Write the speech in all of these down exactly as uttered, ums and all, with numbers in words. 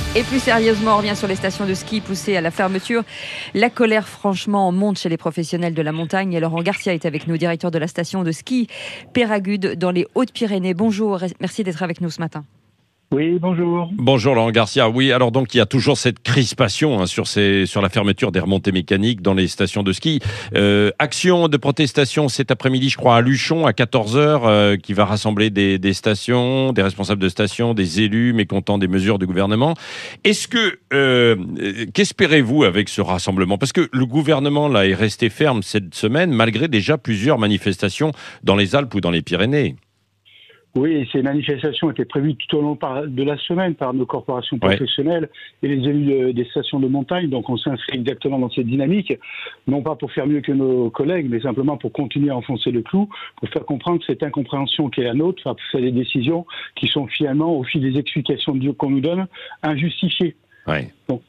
Et plus sérieusement, on revient sur les stations de ski poussées à la fermeture. La colère, franchement, monte chez les professionnels de la montagne. Et Laurent Garcia est avec nous, directeur de la station de ski Peyragudes dans les Hautes-Pyrénées. Bonjour, merci d'être avec nous ce matin. Oui, bonjour. Bonjour Laurent Garcia. Oui, alors donc il y a toujours cette crispation hein, sur, ces, sur la fermeture des remontées mécaniques dans les stations de ski. Euh, action de protestation cet après-midi, je crois, à Luchon, à quatorze heures, euh, qui va rassembler des, des stations, des responsables de stations, des élus mécontents des mesures du gouvernement. Est-ce que, euh, qu'espérez-vous avec ce rassemblement ? Parce que le gouvernement là est resté ferme cette semaine, malgré déjà plusieurs manifestations dans les Alpes ou dans les Pyrénées. Oui, ces manifestations étaient prévues tout au long de la semaine par nos corporations professionnelles ouais. et les élus des stations de montagne. Donc on s'inscrit exactement dans cette dynamique, non pas pour faire mieux que nos collègues, mais simplement pour continuer à enfoncer le clou, pour faire comprendre que cette incompréhension qui est la nôtre face à des décisions qui sont finalement, au fil des explications qu'on nous donne, injustifiées. Ouais. Donc,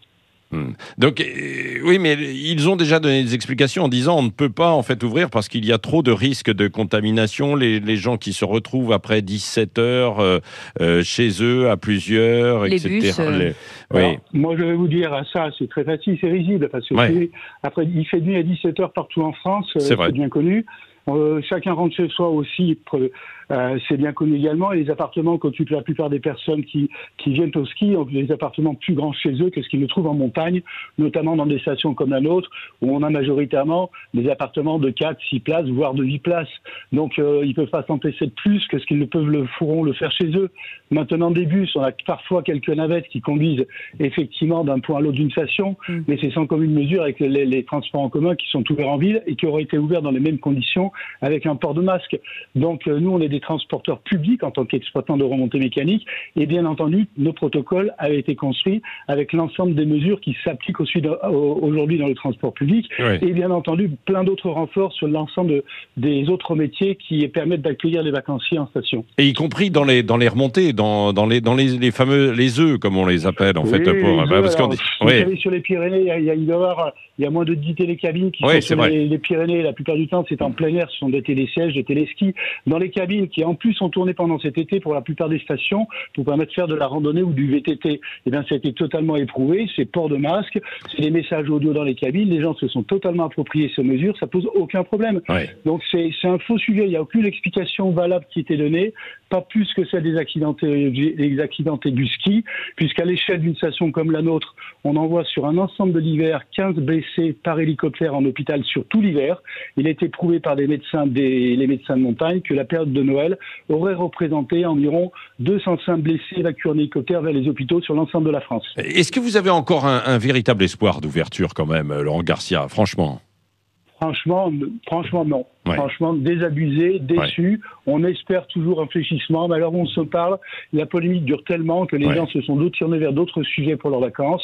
Donc, euh, oui, mais ils ont déjà donné des explications en disant on ne peut pas en fait ouvrir parce qu'il y a trop de risques de contamination. Les, les gens qui se retrouvent après dix-sept heures euh, euh, chez eux à plusieurs, les et cetera. Bus, euh... les... Alors, oui. Moi, je vais vous dire ça, c'est très facile, c'est risible parce que ouais. après il fait nuit à dix-sept heures partout en France, c'est, c'est bien connu. Euh, chacun rentre chez soi aussi, euh, c'est bien connu également. Et les appartements qu'occupent la plupart des personnes qui, qui viennent au ski ont des appartements plus grands chez eux que ce qu'ils ne trouvent en montagne, notamment dans des stations comme la nôtre, où on a majoritairement des appartements de quatre, six places, voire de huit places. Donc euh, ils ne peuvent pas s'empêcher de plus que ce qu'ils ne peuvent le pourront le faire chez eux. Maintenant, des bus, on a parfois quelques navettes qui conduisent effectivement d'un point à l'autre d'une station, mmh. mais c'est sans commune mesure avec les, les transports en commun qui sont ouverts en ville et qui auraient été ouverts dans les mêmes conditions avec un port de masque. Donc euh, nous, on est des transporteurs publics en tant qu'exploitants de remontées mécaniques et bien entendu, nos protocoles avaient été construits avec l'ensemble des mesures qui s'appliquent aussi de, au, aujourd'hui dans le transport public oui. et bien entendu, plein d'autres renforts sur l'ensemble de, des autres métiers qui permettent d'accueillir les vacanciers en station. Et y compris dans les, dans les remontées, dans, dans, les, dans les, les fameux les œufs, comme on les appelle en oui, fait. Pour, les bah, œufs, parce alors, qu'on dit, vous oui. savez, sur les Pyrénées, il y a, il y a, il y a, il y a moins de dix télécabines qui oui, sont sur les, les Pyrénées. La plupart du temps, c'est en plein air, ce sont des télésièges, des téléskis. Dans les cabines qui, en plus, ont tourné pendant cet été pour la plupart des stations pour permettre de faire de la randonnée ou du V T T. Eh bien, ça a été totalement éprouvé. C'est port de masque, c'est des messages audio dans les cabines. Les gens se sont totalement appropriés ces mesures. Ça pose aucun problème. Oui. Donc, c'est, c'est un faux sujet. Il n'y a aucune explication valable qui était donnée. Pas plus que celle des accidentés, des accidentés du ski, puisqu'à l'échelle d'une station comme la nôtre, on envoie sur un ensemble de l'hiver quinze blessés par hélicoptère en hôpital sur tout l'hiver. Il a été prouvé par des médecins, des, les médecins de montagne que la période de Noël aurait représenté environ deux cent cinq blessés évacués en hélicoptère vers les hôpitaux sur l'ensemble de la France. Est-ce que vous avez encore un, un véritable espoir d'ouverture quand même, Laurent Garcia, franchement ? Franchement, franchement non. Ouais. Franchement, désabusé, déçu. Ouais. On espère toujours un fléchissement. Mais alors, on se parle. La polémique dure tellement que les ouais. gens se sont tournés vers d'autres sujets pour leurs vacances.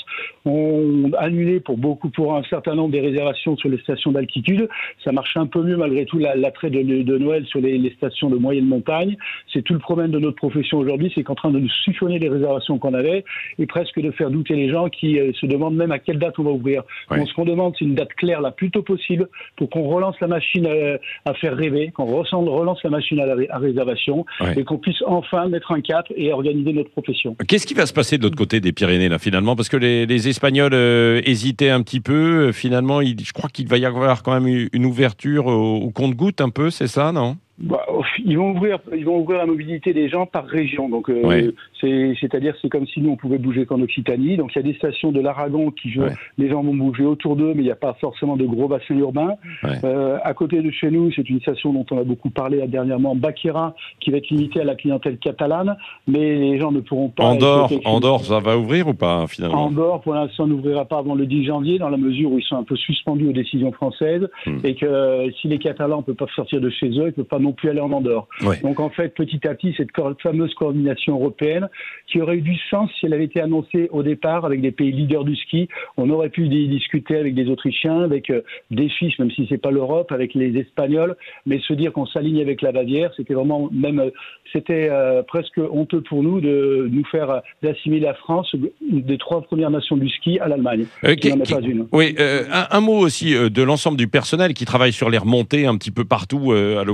On a annulé pour beaucoup, pour un certain nombre des réservations sur les stations d'altitude. Ça marche un peu mieux malgré tout l'attrait de, de Noël sur les, les stations de moyenne montagne. C'est tout le problème de notre profession aujourd'hui, c'est qu'en train de nous siphonner les réservations qu'on avait et presque de faire douter les gens qui euh, se demandent même à quelle date on va ouvrir. Ouais. Donc, ce qu'on demande, c'est une date claire la plus tôt possible pour qu'on relance la machine à, à faire rêver, qu'on relance la machine à, la, à réservation ouais. et qu'on puisse enfin mettre un cap et organiser notre profession. Qu'est-ce qui va se passer de l'autre côté des Pyrénées là finalement ? Parce que les, les Espagnols euh, hésitaient un petit peu. Finalement, il, je crois qu'il va y avoir quand même une ouverture au, au compte-gouttes un peu, c'est ça, non ? Bah, ils vont ouvrir, ils vont ouvrir la mobilité des gens par région. Donc, euh, ouais. c'est, c'est-à-dire, c'est comme si nous on pouvait bouger qu'en Occitanie. Donc, il y a des stations de l'Aragon qui, ouais. les gens vont bouger autour d'eux, mais il n'y a pas forcément de gros bassins urbains. Ouais. Euh, à côté de chez nous, c'est une station dont on a beaucoup parlé dernièrement, Baquera, qui va être limitée à la clientèle catalane, mais les gens ne pourront pas. Andorre, Andorre, ça va ouvrir ou pas finalement ? Andorre, pour l'instant, n'ouvrira pas avant le dix janvier, dans la mesure où ils sont un peu suspendus aux décisions françaises, hmm. et que euh, si les Catalans ne peuvent pas sortir de chez eux, ils ne peuvent pas non plus aller en Andorre. Ouais. Donc en fait, petit à petit, cette fameuse coordination européenne, qui aurait eu du sens si elle avait été annoncée au départ avec des pays leaders du ski, on aurait pu discuter avec des Autrichiens, avec euh, des Suisses, même si c'est pas l'Europe, avec les Espagnols, mais se dire qu'on s'aligne avec la Bavière, c'était vraiment même, euh, c'était euh, presque honteux pour nous de nous faire euh, d'assimiler la France, une des trois premières nations du ski, à l'Allemagne. Euh, qui n'en est pas une. Oui, euh, un, un mot aussi euh, de l'ensemble du personnel qui travaille sur les remontées un petit peu partout euh, à l'occasion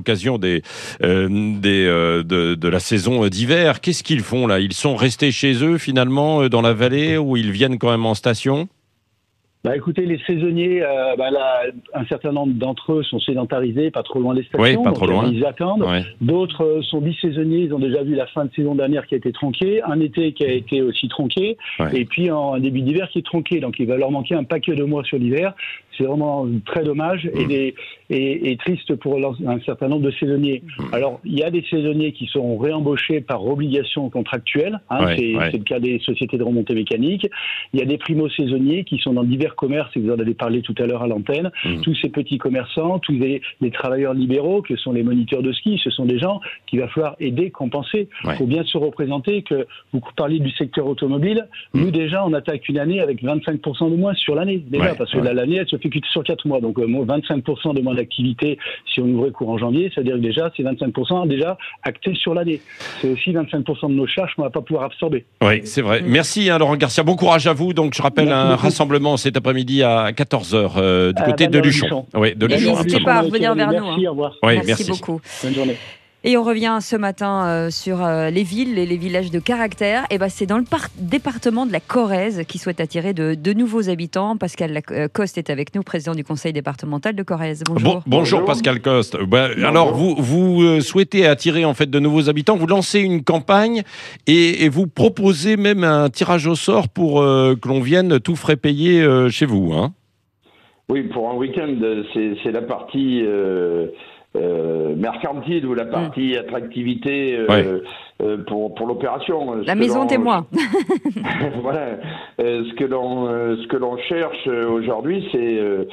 des, euh, des euh, de, de la saison d'hiver. Qu'est-ce qu'ils font là? Ils sont restés chez eux finalement dans la vallée ou ils viennent quand même en station? Bah écoutez, les saisonniers, euh, bah là, un certain nombre d'entre eux sont sédentarisés, pas trop loin des stations, oui, pas donc trop loin. Ils attendent. Ouais. D'autres euh, sont bisaisonniers, ils ont déjà vu la fin de saison dernière qui a été tronquée, un été qui a été aussi tronqué, ouais. et puis en, un début d'hiver qui est tronqué. Donc il va leur manquer un paquet de mois sur l'hiver. C'est vraiment très dommage mmh. et, des, et, et triste pour un certain nombre de saisonniers. Mmh. Alors il y a des saisonniers qui sont réembauchés par obligation contractuelle, hein, ouais, c'est, ouais. c'est le cas des sociétés de remontée mécanique. Il y a des primo-saisonniers qui sont dans divers commerces, et vous en avez parlé tout à l'heure à l'antenne, mmh. tous ces petits commerçants, tous les, les travailleurs libéraux que sont les moniteurs de ski, ce sont des gens qu'il va falloir aider, compenser. Il ouais. faut bien se représenter que vous parliez du secteur automobile, mmh. nous déjà on attaque une année avec vingt-cinq pour cent de moins sur l'année, déjà, ouais, parce que ouais. là, l'année elle se fait que sur quatre mois, donc euh, vingt-cinq pour cent de moins d'activité si on ouvrait courant janvier, c'est-à-dire que déjà c'est vingt-cinq pour cent déjà acté sur l'année. C'est aussi vingt-cinq pour cent de nos charges qu'on ne va pas pouvoir absorber. Oui, c'est vrai. Mmh. Merci hein, Laurent Garcia, bon courage à vous. Donc je rappelle Merci un beaucoup. rassemblement cet après-midi à quatorze heures euh, du côté de Luchon. Oui, de Luchon. N'hésitez pas à revenir vers merci, nous. Hein. Au revoir. Oui, merci, merci beaucoup. Bonne journée. Et on revient ce matin euh, sur euh, les villes et les villages de caractère. Et ben, c'est dans le par- département de la Corrèze qui souhaite attirer de, de nouveaux habitants. Pascal Coste est avec nous, président du conseil départemental de Corrèze. Bonjour. Bon, bonjour, bonjour Pascal Coste. Ben, bonjour. Alors vous, vous euh, souhaitez attirer en fait de nouveaux habitants. Vous lancez une campagne et, et vous proposez même un tirage au sort pour euh, que l'on vienne tout frais payer euh, chez vous. Hein. Oui, pour un week-end, c'est, c'est la partie... Euh... Euh, mercantile ou la partie mmh. attractivité euh, ouais. euh, pour pour l'opération. La maison témoin. Voilà. Euh, ce que l'on euh, ce que l'on cherche aujourd'hui, c'est euh,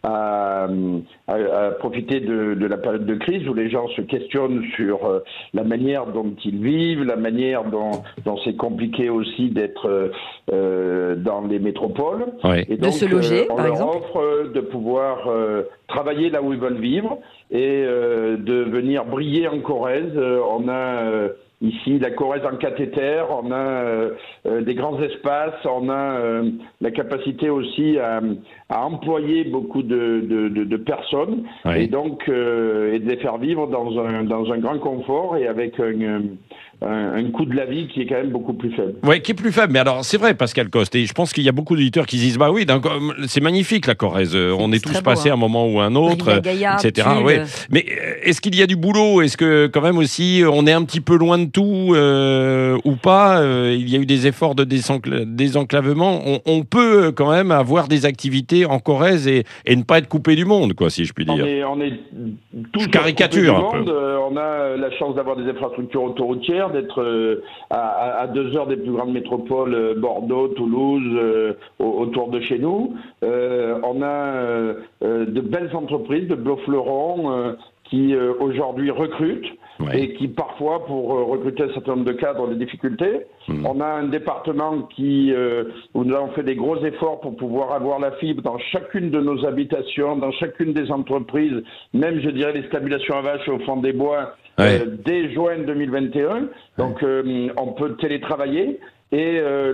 à, à, à profiter de, de la période de crise où les gens se questionnent sur euh, la manière dont ils vivent, la manière dont dont c'est compliqué aussi d'être euh, dans les métropoles. Ouais. Et donc, de se loger, euh, on par leur exemple. offre de pouvoir euh, travailler là où ils veulent vivre et euh, de venir briller en Corrèze. Euh, on a euh, ici la Corrèze en cathéter, on a euh, euh, des grands espaces, on a euh, la capacité aussi à, à employer beaucoup de, de, de, de personnes oui. et donc euh, et de les faire vivre dans un, dans un grand confort et avec un, un, un coût de la vie qui est quand même beaucoup plus faible. Oui, qui est plus faible. Mais alors, c'est vrai, Pascal Coste, et je pense qu'il y a beaucoup d'auditeurs qui se disent, bah oui, c'est magnifique la Corrèze, c'est on est tous passés à un moment ou un autre, Gaillard, et cetera. Ouais. Mais est-ce qu'il y a du boulot? Est-ce que quand même aussi, on est un petit peu loin de tout euh, ou pas? euh, Il y a eu des efforts de désencla- désenclavement. On, on peut quand même avoir des activités en Corrèze et, et ne pas être coupé du monde, quoi, si je puis dire. On est, on est tous je caricature un monde. peu. Euh, on a la chance d'avoir des infrastructures autoroutières, d'être euh, à, à deux heures des plus grandes métropoles, euh, Bordeaux, Toulouse, euh, autour de chez nous. Euh, on a euh, de belles entreprises de Blo-Fleuron euh, qui euh, aujourd'hui recrutent. Ouais. Et qui parfois, pour euh, recruter un certain nombre de cadres, ont des difficultés. Mmh. On a un département qui, euh, où nous avons fait des gros efforts pour pouvoir avoir la fibre dans chacune de nos habitations, dans chacune des entreprises, même, je dirais, les stabulations à vaches au fond des bois, ouais. euh, dès juin deux mille vingt et un. Donc, ouais. euh, on peut télétravailler. Et euh,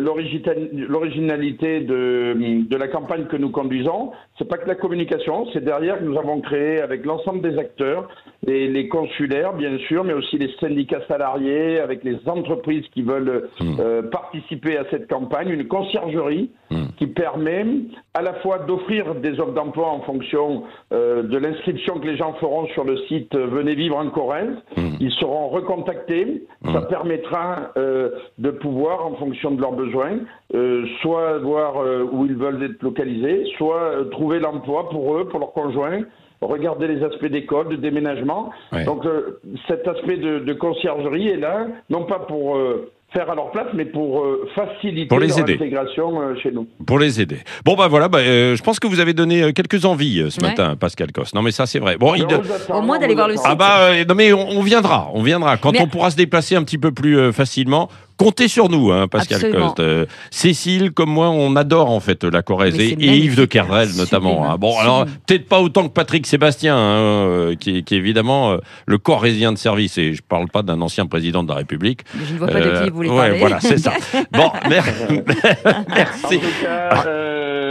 l'originalité de, de la campagne que nous conduisons, c'est pas que la communication, c'est derrière que nous avons créé avec l'ensemble des acteurs, les, les consulaires bien sûr, mais aussi les syndicats salariés, avec les entreprises qui veulent mmh. euh, participer à cette campagne, une conciergerie mmh. qui permet à la fois d'offrir des offres d'emploi en fonction euh, de l'inscription que les gens feront sur le site euh, Venez vivre en Corrèze. Mmh. Ils seront recontactés. Mmh. Ça permettra euh, de pouvoir, en fonction de leurs besoins, euh, soit voir euh, où ils veulent être localisés, soit euh, trouver l'emploi pour eux, pour leurs conjoints, regarder les aspects d'école, de déménagement. Ouais. Donc euh, cet aspect de, de conciergerie est là, non pas pour... Euh, faire à leur place, mais pour euh, faciliter pour les leur aider. intégration euh, chez nous. Pour les aider. Bon, ben bah, voilà, bah, euh, je pense que vous avez donné euh, quelques envies euh, ce ouais. matin, Pascal Coste. Non, mais ça, c'est vrai. Bon, il... attend, Au moins d'aller voir le site. Ah bah, euh, non, mais on, on viendra, on viendra. Quand mais... on pourra se déplacer un petit peu plus euh, facilement, comptez sur nous, hein, Pascal Absolument. Coste. Euh, Cécile, comme moi, on adore en fait la Corrèze et, et Yves de Kerdrel notamment. Hein. Bon, Sublime. Alors peut-être pas autant que Patrick Sébastien, hein, euh, qui, qui est évidemment euh, le corrézien de service. Et je parle pas d'un ancien président de la République. Mais je ne vois pas euh, de qui vous voulez ouais, parler. Voilà, c'est ça. Bon, merci. En tout cas, euh, vous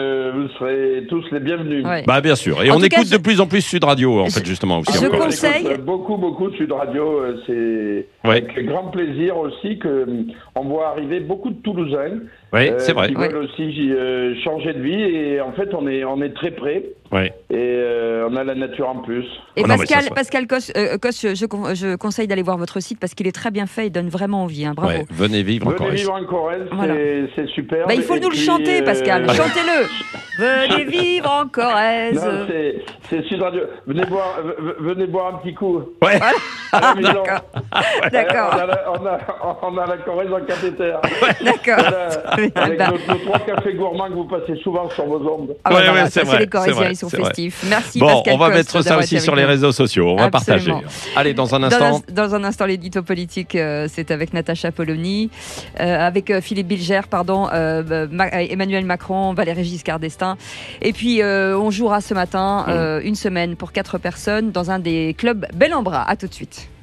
vous serez tous les bienvenus. Ouais. Bah bien sûr. Et En on tout écoute cas, je- de plus en plus Sud Radio, en Je- fait, justement. Aussi. Je Ah oui, on conseille- écoute beaucoup, beaucoup Sud Radio. euh, C'est Ouais. avec grand plaisir aussi que euh, on voit arriver beaucoup de Toulousains Oui, euh, c'est vrai. qui Ouais. veulent aussi euh, changer de vie. Et en fait, on est, on est très près. Ouais. Et euh, on a la nature en plus. Et Oh non, mais Pascal, ça, ça- Pascal Cos, euh, Cos, je, je con- je conseille d'aller voir votre site parce qu'il est très bien fait, il donne vraiment envie. Hein, bravo. Ouais. Venez vivre en Venez Corrèze. vivre en Corrèze, Voilà. c'est- c'est super. Bah, il faut nous le chanter, Pascal. Chantez-le. Venez vivre en Corrèze. Non, c'est c'est Sud Radio. Venez boire, v- venez boire un petit coup. Ouais. À la maison. D'accord. Euh, D'accord. On a, la, on, a, on a la Corrèze en cathéter. D'accord. Voilà. Avec Bah, nos, nos trois cafés gourmands que vous passez souvent sur vos ondes. ah ouais, Ouais, voilà, ouais, ça, c'est vrai, les Corréziens, c'est vrai, ils sont c'est vrai. festifs. Merci Bon, Pascal on va Cos mettre ça d'avoir aussi été sur avec les nous. réseaux sociaux. On va Absolument. partager. Allez, dans un Dans instant. un, dans un instant, l'édito politique, euh, c'est avec Natacha Polony, euh, avec euh, Philippe Bilger, pardon, euh, Ma- Emmanuel Macron, Valéry Giscard d'Estaing. Et puis, euh, on jouera ce matin euh, une semaine pour quatre personnes dans un des clubs Bel en Bras. À tout de suite.